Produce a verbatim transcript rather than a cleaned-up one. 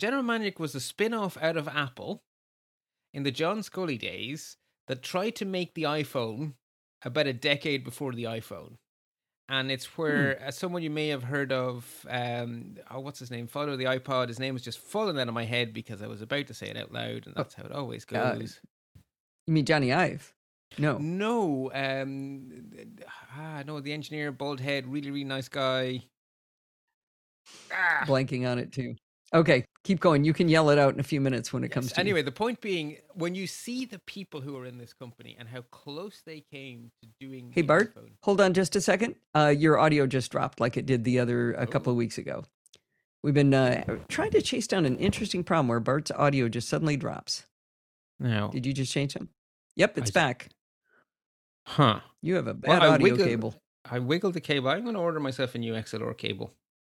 General Magic was a spin-off out of Apple in the John Scully days that tried to make the iPhone about a decade before the iPhone. And it's where hmm. uh, someone you may have heard of, um, oh, what's his name? Father of the iPod. His name was just falling out of my head because I was about to say it out loud, and that's oh, how it always goes. Uh, you mean Johnny Ive? No. No. Um, ah, no, the engineer, bald head, really, really nice guy. Ah. Blanking on it too. Okay, keep going. You can yell it out in a few minutes when it yes. comes to Anyway, you. The point being, when you see the people who are in this company and how close they came to doing Hey, the Bart, iPhone. Hold on just a second. Uh, your audio just dropped like it did the other a oh. couple of weeks ago. We've been uh, trying to chase down an interesting problem where Bart's audio just suddenly drops. No. Did you just change them? Yep, it's I... back. Huh. You have a bad well, audio wiggled, cable. I wiggled the cable. I'm going to order myself a new X L R cable.